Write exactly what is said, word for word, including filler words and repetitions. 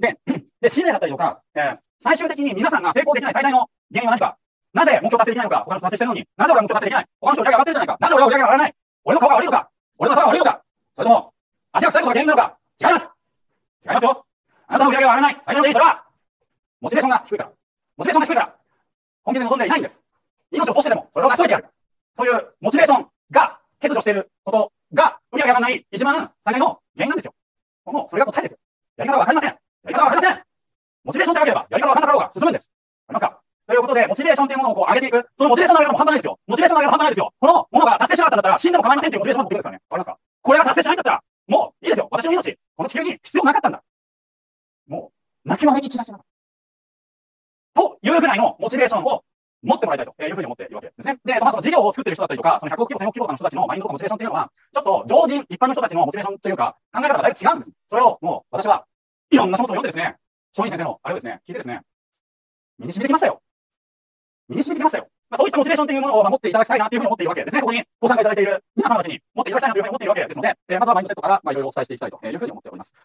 で、で、信頼だったりとか、えー、最終的に皆さんが成功できない最大の原因は何か。なぜ目標達成できないのか。他の人達成してるのに。なぜ俺は目標達成できない。他の人売り上げ上がってるじゃないか。なぜ俺は売り上げが上がらない。俺の顔が悪いのか。俺の頭が悪いのか。それとも、足が臭いことが原因なのか。違います。違いますよ。あなたの売り上げが上がらない。最大の原因、それは、モチベーションが低いから。モチベーションが低いから、本気で望んでいないんです。命を落としてでも、それを成し遂げてやる。そういうモチベーションが欠如していることが、売り上げが上がらない一番最大の原因なんですよ。もう、それが答えですよ。やり方はわかりません。やり方はわかりません。モチベーションってなければ、やり方がわかんなかろうが進むんです。ありますか？ということで、モチベーションというものをこう上げていく。そのモチベーションの上げ方も半端ないですよ。モチベーションの上げ方半端ないですよ。このものが達成しなかったんだったら、死んでも構いませんっていうモチベーションのことですからね。わかりますか？これが達成しないんだったら、もういいですよ。私の命、この地球に必要なかったんだ。もう、泣きわめき散らしなかった。というぐらいのモチベーションを持ってもらいたいというふうに思っているわけですね。で、まあ、その事業を作っている人だったりとか、そのひゃくおく規模、せんおく規模の人たちのマインドとかモチベーションっていうのは、ちょっと常人、一般の人たちのモチベーションというか、考え方がだいぶ違うんです。それをもう、私はいろんな書物を読んでですね、松陰先生のあれをですね、聞いてですね、身に染みてきましたよ。身に染みてきましたよ。まあ、そういったモチベーションというものを持っていただきたいなというふうに思っているわけですね。ここにご参加いただいている皆様たちに持っていただきたいなというふうに思っているわけですので、えー、まずはマインドセットから、まあ、いろいろお伝えしていきたいというふうに思っております。